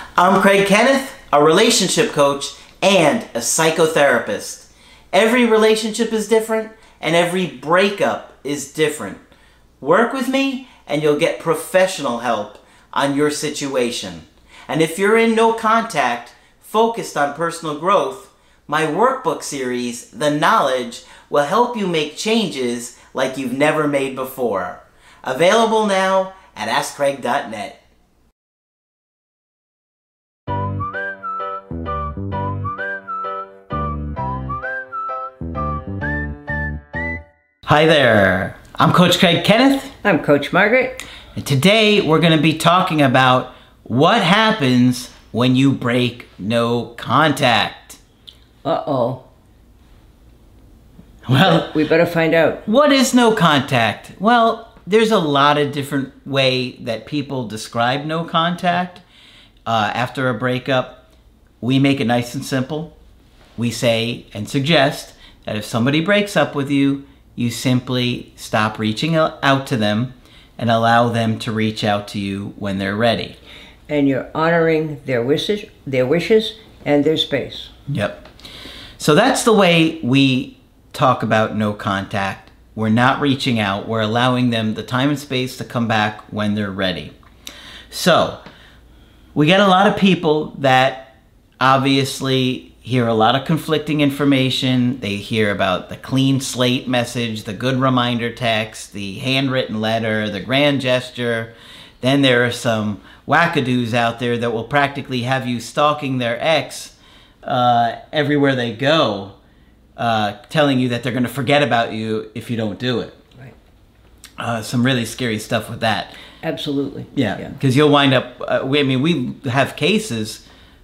I'm Craig Kenneth, a relationship coach and a psychotherapist. Every relationship is different and every breakup is different. Work with me and you'll get professional help on your situation. And if you're in no contact, focused on personal growth, my workbook series, The Knowledge, will help you make changes like you've never made before. Available now at AskCraig.net. Hi there, I'm Coach Craig Kenneth. I'm Coach Margaret. And today we're going to be talking about what happens when you break no contact. Uh-oh. Well, we better find out. What is no contact? Well, there's a lot of different way that people describe no contact. After a breakup, we make it nice and simple. We say and suggest that if somebody breaks up with you, you simply stop reaching out to them and allow them to reach out to you when they're ready. And you're honoring their wishes and their space. Yep. So that's the way we talk about no contact. We're not reaching out. We're allowing them the time and space to come back when they're ready. So we get a lot of people that obviously hear a lot of conflicting information. They hear about the clean slate message, the good reminder text, the handwritten letter, the grand gesture. Then there are some wackadoos out there that will practically have you stalking their ex everywhere they go, telling you that they're going to forget about you if you don't do it. Right. Some really scary stuff with that. Absolutely. Yeah, because you'll wind up, we have cases,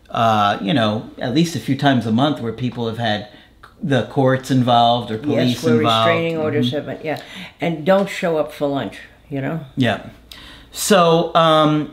at least a few times a month where people have had the courts involved or police involved. Yes, where restraining orders have been, yeah. And don't show up for lunch, Yeah. So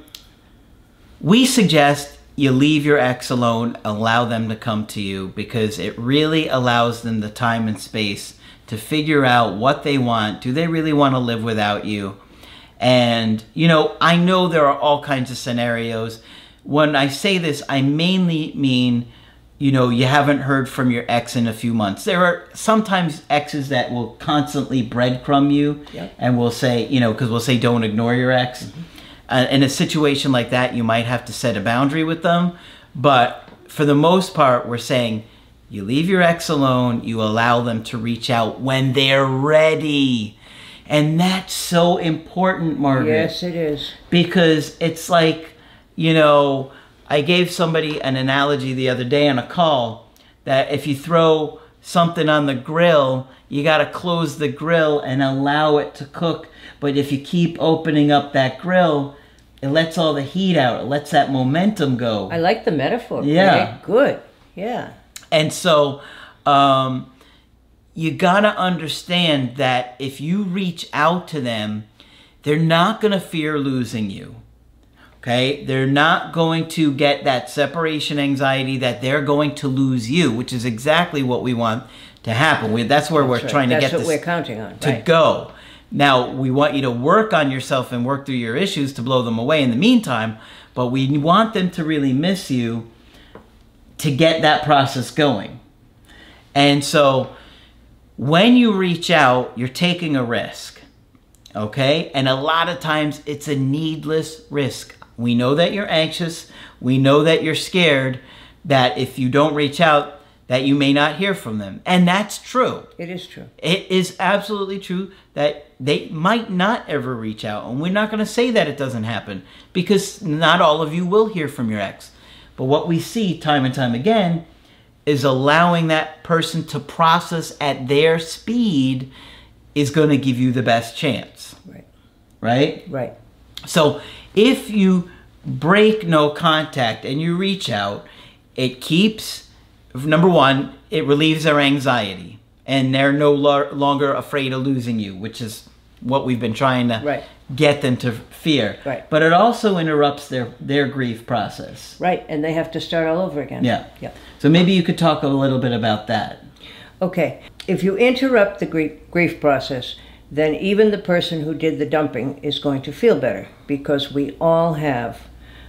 we suggest you leave your ex alone, allow them to come to you, because it really allows them the time and space to figure out what they want. Do they really want to live without you? And, I know there are all kinds of scenarios. When I say this, I mainly mean, you haven't heard from your ex in a few months. There are sometimes exes that will constantly breadcrumb you. Yep. And will say, because we'll say don't ignore your ex. Mm-hmm. In a situation like that, you might have to set a boundary with them. But for the most part, we're saying you leave your ex alone, you allow them to reach out when they're ready. And that's so important, Margaret. Yes, it is. Because it's like, I gave somebody an analogy the other day on a call that if you throw something on the grill, you got to close the grill and allow it to cook. But if you keep opening up that grill, it lets all the heat out. It lets that momentum go. I like the metaphor. Yeah. Right? Good. Yeah. And so you got to understand that if you reach out to them, they're not going to fear losing you. Okay? They're not going to get that separation anxiety that they're going to lose you, which is exactly what we want to happen. That's where we're trying to get this That's what we're counting on. to go. Now, we want you to work on yourself and work through your issues to blow them away in the meantime, but we want them to really miss you to get that process going. And so when you reach out, you're taking a risk, okay? And a lot of times it's a needless risk. We know that you're anxious. We know that you're scared that if you don't reach out, that you may not hear from them. And that's true. It is true. It is absolutely true that they might not ever reach out. And we're not going to say that it doesn't happen because not all of you will hear from your ex. But what we see time and time again is allowing that person to process at their speed is going to give you the best chance. Right. Right? Right. So if you break no contact and you reach out, it keeps, number one, it relieves their anxiety. And they're no longer afraid of losing you, which is what we've been trying to get them to fear. Right. But it also interrupts their grief process. Right, and they have to start all over again. Yeah. So maybe you could talk a little bit about that. Okay. If you interrupt the grief process, then even the person who did the dumping is going to feel better because we all have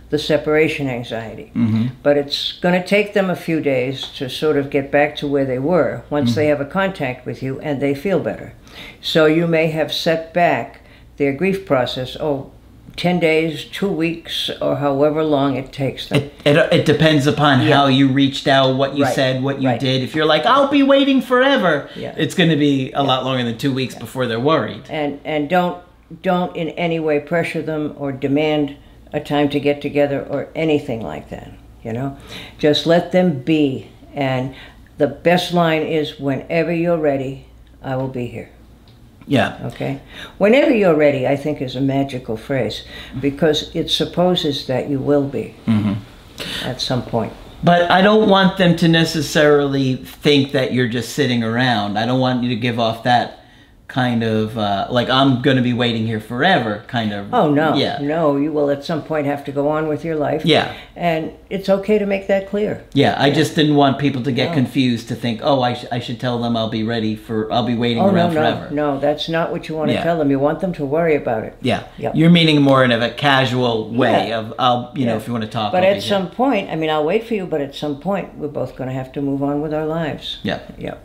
the separation anxiety. But it's going to take them a few days to sort of get back to where they were once they have a contact with you and they feel better. So you may have set back their grief process, 10 days, 2 weeks, or however long it takes them. It depends upon how you reached out, what you said, what you did. If you're like, I'll be waiting forever, it's going to be a lot longer than 2 weeks before they're worried. And don't in any way pressure them or demand a time to get together or anything like that, Just let them be. And the best line is, whenever you're ready, I will be here. Yeah. Okay? Whenever you're ready, I think, is a magical phrase, because it supposes that you will be at some point. But I don't want them to necessarily think that you're just sitting around. I don't want you to give off that kind of, like, I'm going to be waiting here forever kind of. Oh, no. Yeah. No, you will at some point have to go on with your life. Yeah. And it's okay to make that clear. Yeah, I just didn't want people to get confused, to think, I should tell them I'll be waiting around forever. No, that's not what you want to tell them. You want them to worry about it. Yeah. Yep. You're meaning more in a casual way of, if you want to talk. But at some point, I'll wait for you, but at some point, we're both going to have to move on with our lives. Yeah. Yeah.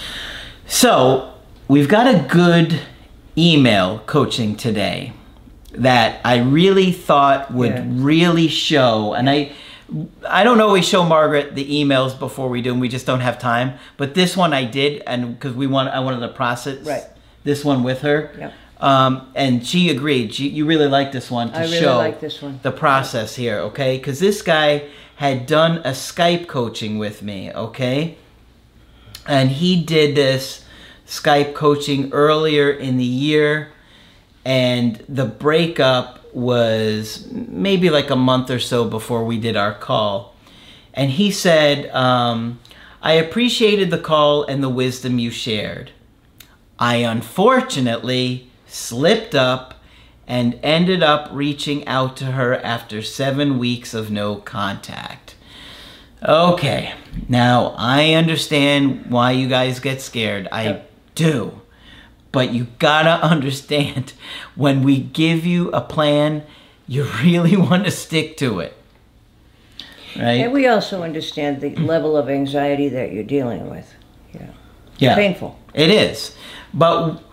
So, we've got a good email coaching today that I really thought would really show, and I don't always show Margaret the emails before we do them, we just don't have time, but this one I did, and because I wanted to process this one with her. Yep. And she agreed. You really like this one to show like this one. the process here, okay? Because this guy had done a Skype coaching with me, okay? And he did this Skype coaching earlier in the year, and the breakup was maybe like a month or so before we did our call. And he said, I appreciated the call and the wisdom you shared. I unfortunately slipped up and ended up reaching out to her after 7 weeks of no contact. Okay, now I understand why you guys get scared. I do. But you gotta understand, when we give you a plan, you really want to stick to it. Right? And we also understand the level of anxiety that you're dealing with. Yeah. Painful. It is. But,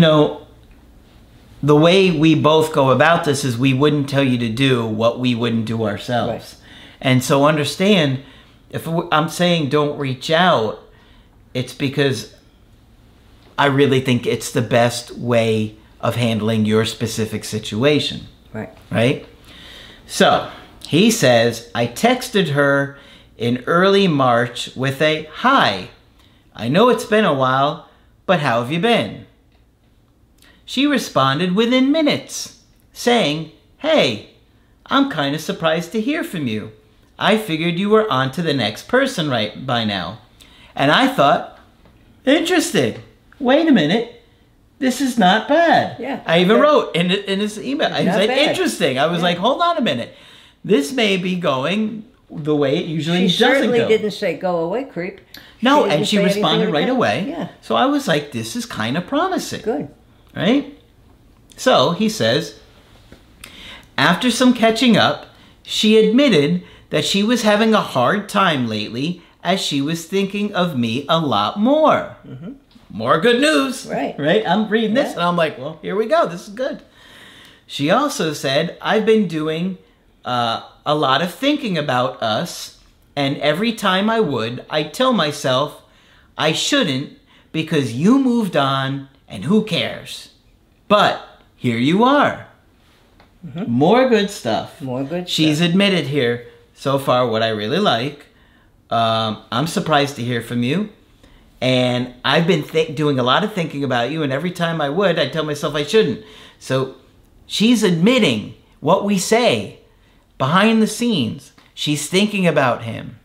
the way we both go about this is we wouldn't tell you to do what we wouldn't do ourselves. Right. And so understand, if I'm saying don't reach out, it's because I really think it's the best way of handling your specific situation. Right? So, he says, I texted her in early March with a, hi, I know it's been a while, but how have you been? She responded within minutes, saying, hey, I'm kind of surprised to hear from you. I figured you were on to the next person right by now. And I thought, interesting. Wait a minute. This is not bad. Yeah. I even wrote in his email. I said, interesting. I was like, hold on a minute. This may be going the way it usually doesn't go. She certainly didn't say, go away, creep. No, and she responded right away. Yeah. So I was like, this is kind of promising. Good. Right? So he says, after some catching up, she admitted that she was having a hard time lately as she was thinking of me a lot more. More good news. Right. I'm reading this and I'm like, well, here we go. This is good. She also said, I've been doing a lot of thinking about us, and every time I would, I'd tell myself I shouldn't because you moved on and who cares? But here you are. More good stuff. More good She's stuff. admitted here so far what I really like. I'm surprised to hear from you. And I've been doing a lot of thinking about you, and every time I would, I'd tell myself I shouldn't. So she's admitting what we say behind the scenes. She's thinking about him.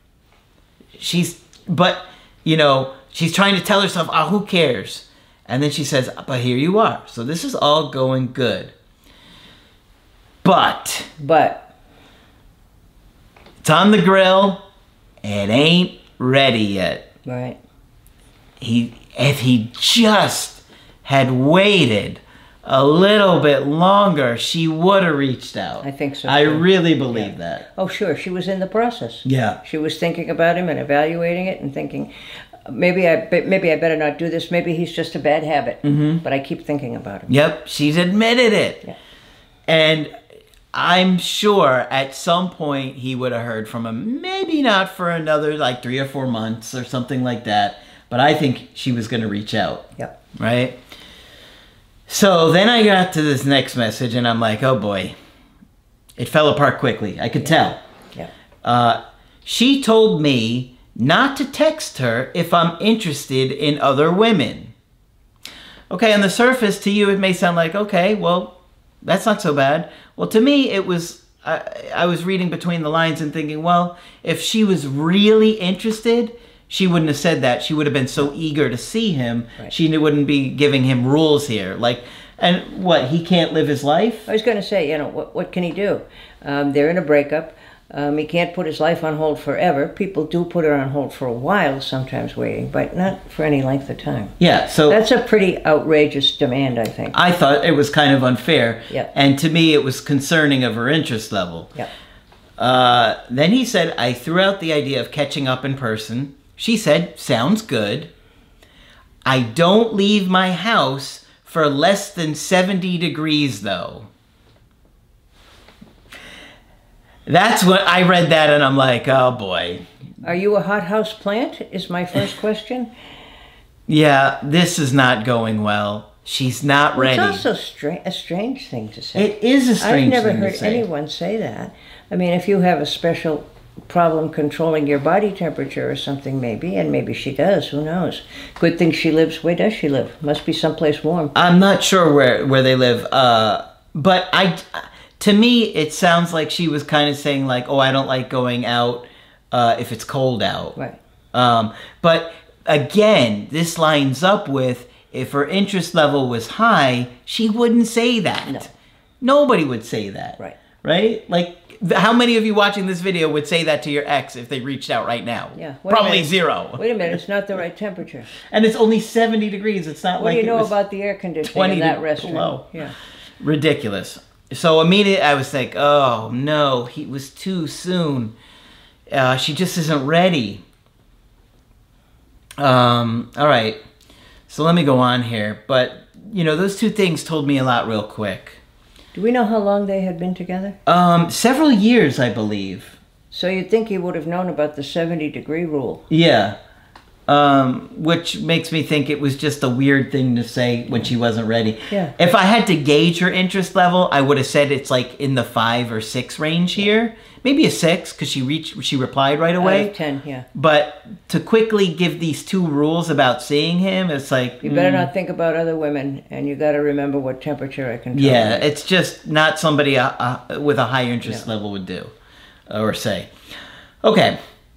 But she's trying to tell herself, oh, who cares? And then she says, but here you are. So this is all going good. But it's on the grill. It ain't ready yet. Right. If he just had waited a little bit longer, she would have reached out. I think so, I too. really believe that. Oh, sure. She was in the process. Yeah. She was thinking about him and evaluating it and thinking, maybe I better not do this. Maybe he's just a bad habit. But I keep thinking about him. Yep, she's admitted it. Yeah. And I'm sure at some point he would have heard from him. Maybe not for another like 3 or 4 months or something like that. But I think she was going to reach out. Yep. Right? So then I got to this next message and I'm like, oh boy. It fell apart quickly. I could tell. Yeah. She told me not to text her if I'm interested in other women. Okay, on the surface, to you, it may sound like, okay, well, that's not so bad. Well, to me, it was, I was reading between the lines and thinking, well, if she was really interested, she wouldn't have said that. She would have been so eager to see him. Right. She wouldn't be giving him rules here. Like, and what, he can't live his life? I was going to say, what can he do? They're in a breakup. He can't put his life on hold forever. People do put it on hold for a while, sometimes waiting, but not for any length of time. Yeah, so That's a pretty outrageous demand, I think. I thought it was kind of unfair. Yeah. And to me, it was concerning of her interest level. Yeah. Then he said, I threw out the idea of catching up in person. She said, sounds good. I don't leave my house for less than 70 degrees, though. That's what I read that and I'm like, oh boy. Are you a hothouse plant? Is my first question. Yeah, this is not going well. She's not ready. It's also a strange thing to say. It is a strange I've never thing to heard say. anyone say that. I mean, if you have a special problem controlling your body temperature or something, maybe, and maybe she does, who knows. Good thing she lives, where does she live? Must be someplace warm. I'm not sure where they live, but to me, it sounds like she was kind of saying like, oh, I don't like going out if it's cold out. Right. But again, this lines up with if her interest level was high, she wouldn't say that. No. Nobody would say that. Right. Right? Like, how many of you watching this video would say that to your ex if they reached out right now? Yeah. Probably zero. Wait a minute, it's not the right temperature. And it's only 70 degrees. It's not What like do you know it was about the air conditioning 20 in that below. restaurant? Yeah. Ridiculous. So immediately I was like, oh no, he was too soon. She just isn't ready. All right. So let me go on here. But, those two things told me a lot real quick. Do we know how long they had been together? Several years, I believe. So you'd think he would have known about the 70-degree rule. Yeah. Which makes me think it was just a weird thing to say when she wasn't ready. Yeah. If I had to gauge her interest level, I would have said it's like in the 5 or 6 range here. Maybe a 6 because she replied right away. Out of 10, yeah. But to quickly give these 2 rules about seeing him, it's like... You better not think about other women, and you got to remember what temperature I control. Yeah, it's just not somebody with a high interest level would do or say. Okay.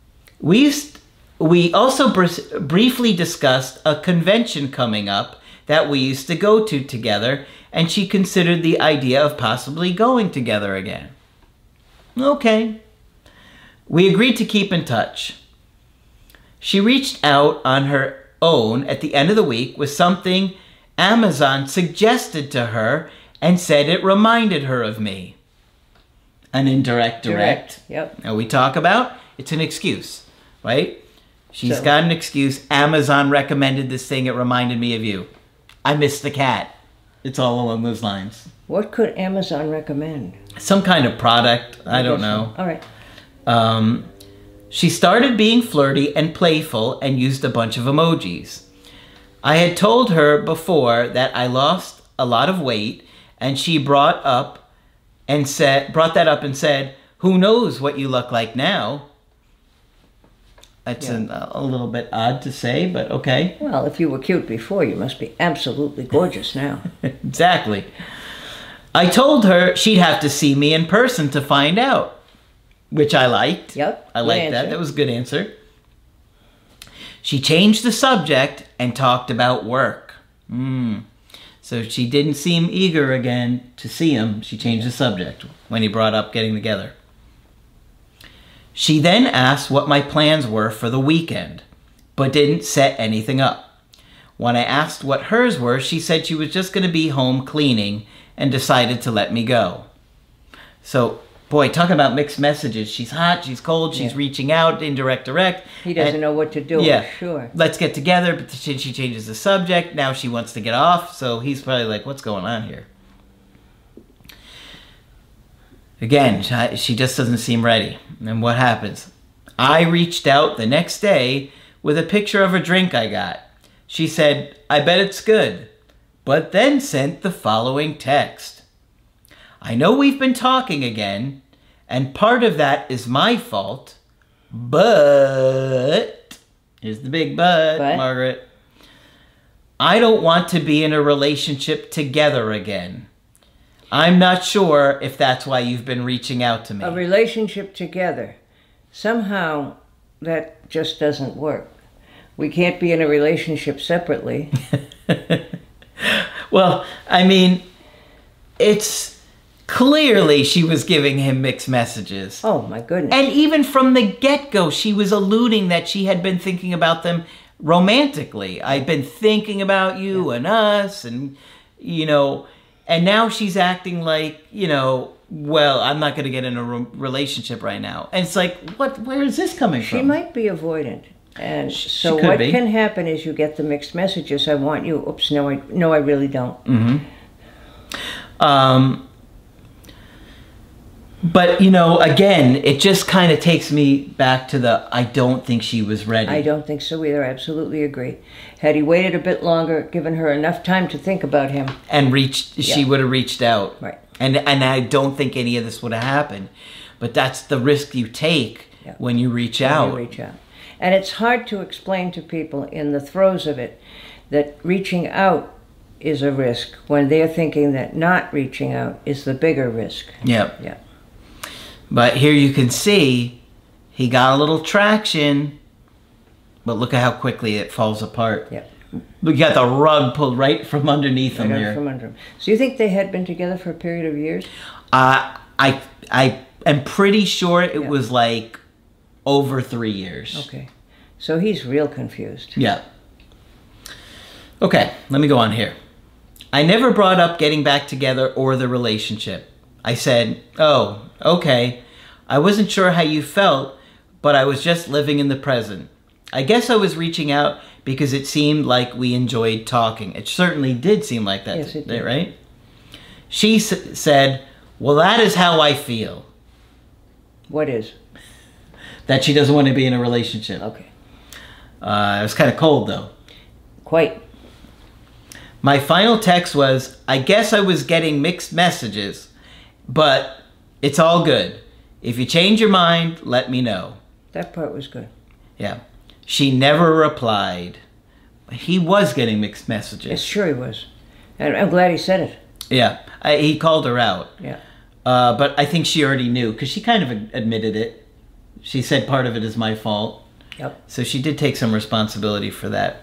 We also briefly discussed a convention coming up that we used to go to together, and she considered the idea of possibly going together again. Okay. We agreed to keep in touch. She reached out on her own at the end of the week with something Amazon suggested to her and said it reminded her of me. An indirect direct. Yep. Now we talk about, it's an excuse, right? She's So- got an excuse. Amazon recommended this thing. It reminded me of you. I miss the cat. It's all along those lines. What could Amazon recommend? Some kind of product. I don't know. All right. She started being flirty and playful and used a bunch of emojis. I had told her before that I lost a lot of weight, and she brought that up and said, "Who knows what you look like now?" That's a little bit odd to say, but okay. Well, if you were cute before, you must be absolutely gorgeous now. Exactly. I told her she'd have to see me in person to find out, which I liked. Yep, I good liked that. answer. That was a good answer. She changed the subject and talked about work. So she didn't seem eager again to see him. She changed the subject when he brought up getting together. She then asked what my plans were for the weekend, but didn't set anything up. When I asked what hers were, she said she was just going to be home cleaning and decided to let me go. So, boy, talking about mixed messages. She's hot, she's cold, she's reaching out, indirect, direct. He doesn't know what to do. Yeah, sure. Let's get together, but she changes the subject. Now she wants to get off, so he's probably like, what's going on here? Again, she just doesn't seem ready. And what happens? I reached out the next day with a picture of a drink I got. She said, I bet it's good, but then sent the following text. I know we've been talking again, and part of that is my fault, but, here's the big but, Margaret, I don't want to be in a relationship together again. I'm not sure if that's why you've been reaching out to me. A relationship together. Somehow that just doesn't work. We can't be in a relationship separately. Well, I mean, it's clearly she was giving him mixed messages. Oh, my goodness. And even from the get-go, she was alluding that she had been thinking about them romantically. I've been thinking about you and us and, you know, and now she's acting like, you know, well, I'm not going to get in a relationship right now. And it's like, where is this coming from? She might be avoidant. And so what can happen is you get the mixed messages. I want you. Oops, no, I really don't. Mm-hmm. But, you know, again, it just kind of takes me back to I don't think she was ready. I don't think so either. I absolutely agree. Had he waited a bit longer, given her enough time to think about him. And she would have reached out. Right. And I don't think any of this would have happened. But that's the risk you take when you reach out. And it's hard to explain to people in the throes of it that reaching out is a risk when they're thinking that not reaching out is the bigger risk. Yep. Yeah. But here you can see he got a little traction, but look at how quickly it falls apart. Yep. We got the rug pulled right from underneath him here. From under him. So you think they had been together for a period of years? I am pretty sure it was like over 3 years. Okay. So he's real confused. Yeah. Okay, let me go on here. I never brought up getting back together or the relationship. I said, oh, okay. I wasn't sure how you felt, but I was just living in the present. I guess I was reaching out because it seemed like we enjoyed talking. It certainly did seem like that, yes, it did. Right? She said, well, that is how I feel. What is? That she doesn't want to be in a relationship. Okay. It was kind of cold, though. Quite. My final text was, I guess I was getting mixed messages, but it's all good. If you change your mind, let me know. That part was good. Yeah. She never replied. He was getting mixed messages. Yes, sure he was. And I'm glad he said it. Yeah. He called her out. Yeah. But I think she already knew, because she kind of admitted it. She said part of it is my fault. Yep. So she did take some responsibility for that.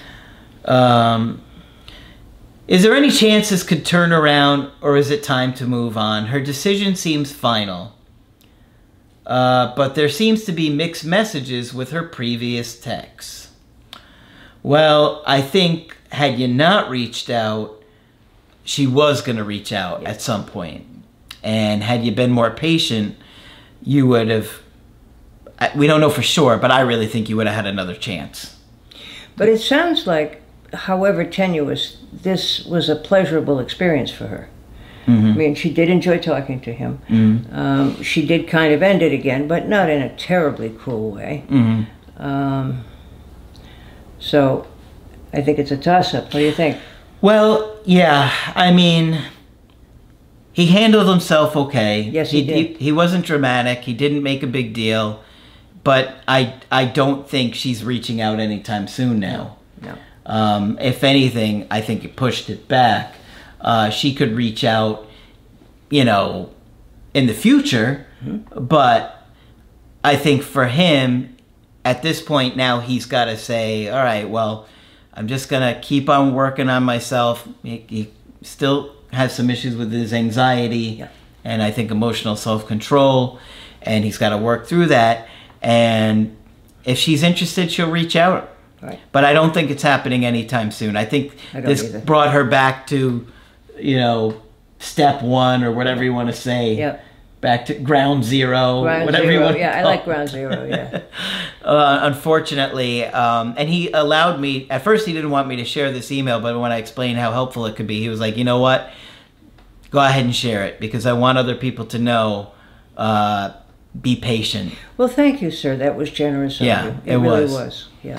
Is there any chance this could turn around, or is it time to move on? Her decision seems final. But there seems to be mixed messages with her previous texts. Well, I think had you not reached out, she was going to reach out at some point. And had you been more patient, you would have... We don't know for sure, but I really think you would have had another chance. But it sounds like, however tenuous, this was a pleasurable experience for her. Mm-hmm. I mean, she did enjoy talking to him. Mm-hmm. She did kind of end it again, but not in a terribly cruel way. Mm-hmm. So I think it's a toss-up. What do you think? Well, yeah, I mean, he handled himself okay. Yes, he did. He wasn't dramatic. He didn't make a big deal. But I don't think she's reaching out anytime soon now. No. If anything, I think it pushed it back. She could reach out, you know, in the future. Mm-hmm. But I think for him, at this point now, he's got to say, all right, well, I'm just going to keep on working on myself. He still has some issues with his anxiety and I think emotional self-control. And he's got to work through that. And if she's interested, she'll reach out. Right. But I don't think it's happening anytime soon. I think I don't this either. brought her back to, step one or whatever you want to say. Yeah. Back to ground zero. Ground whatever zero. you want to Yeah, I call like it. ground zero. Yeah. Unfortunately, and he allowed me, at first he didn't want me to share this email, but when I explained how helpful it could be, he was like, you know what? Go ahead and share it because I want other people to know, be patient. Well, thank you, sir. That was generous of Yeah, you. it really was. was. Yeah.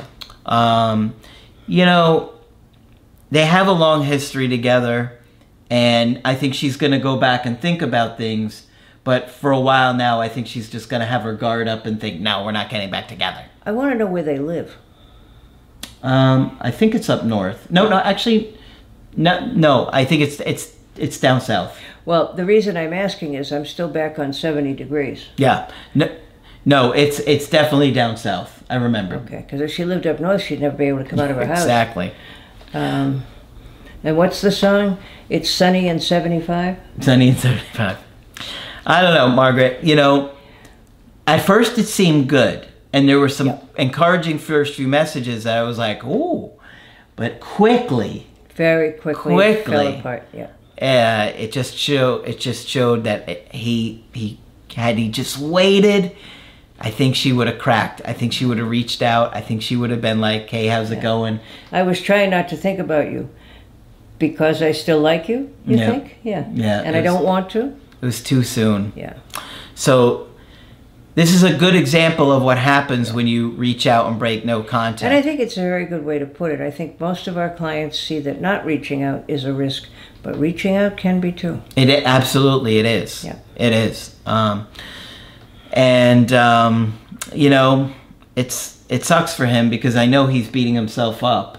They have a long history together, and I think she's going to go back and think about things. But for a while now, I think she's just going to have her guard up and think, no, we're not getting back together. I want to know where they live. I think it's up north. No, actually, no. I think it's down south. Well, the reason I'm asking is I'm still back on 70 degrees. Yeah. No, it's definitely down south. I remember. Okay, because if she lived up north, she'd never be able to come out of her house. Exactly. And what's the song? It's Sunny and 75? Sunny and 75. I don't know, Margaret. At first it seemed good. And there were some encouraging first few messages that I was like, ooh. But quickly. Very quickly. It fell apart, yeah. It just showed that he just waited, I think she would have cracked. I think she would have reached out. I think she would have been like, hey, how's it going? I was trying not to think about you because I still like you, you think? Yeah. And I don't want to? It was too soon. Yeah. So this is a good example of what happens when you reach out and break no contact. And I think it's a very good way to put it. I think most of our clients see that not reaching out is a risk, but reaching out can be too. Absolutely it is. Yeah. It is. It sucks for him because I know he's beating himself up.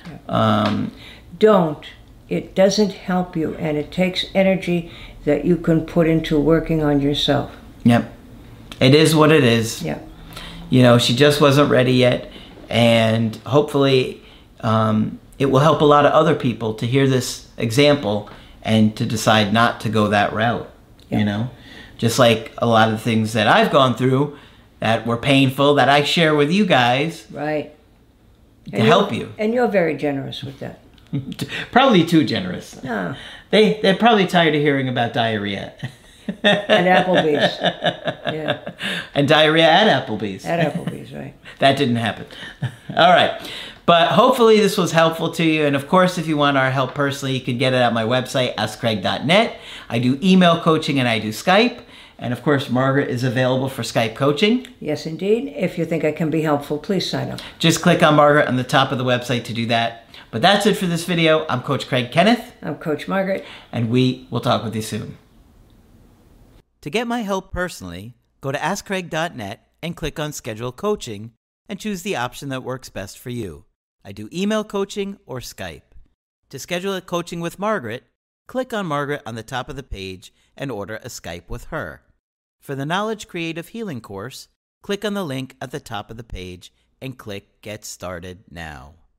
Don't. It doesn't help you, and it takes energy that you can put into working on yourself. Yep. It is what it is. Yeah. She just wasn't ready yet, and hopefully it will help a lot of other people to hear this example and to decide not to go that route. Yeah. Just like a lot of things that I've gone through that were painful that I share with you guys. Right. To help you. And you're very generous with that. Probably too generous. No. They're probably tired of hearing about diarrhea. And Applebee's. Yeah. And diarrhea at Applebee's. At Applebee's, right. That didn't happen. All right. But hopefully this was helpful to you. And of course, if you want our help personally, you can get it at my website, AskCraig.net. I do email coaching and I do Skype. And of course, Margaret is available for Skype coaching. Yes, indeed. If you think I can be helpful, please sign up. Just click on Margaret on the top of the website to do that. But that's it for this video. I'm Coach Craig Kenneth. I'm Coach Margaret. And we will talk with you soon. To get my help personally, go to AskCraig.net and click on Schedule Coaching and choose the option that works best for you. I do email coaching or Skype. To schedule a coaching with Margaret, click on Margaret on the top of the page and order a Skype with her. For the Knowledge Creative Healing course, click on the link at the top of the page and click Get Started Now.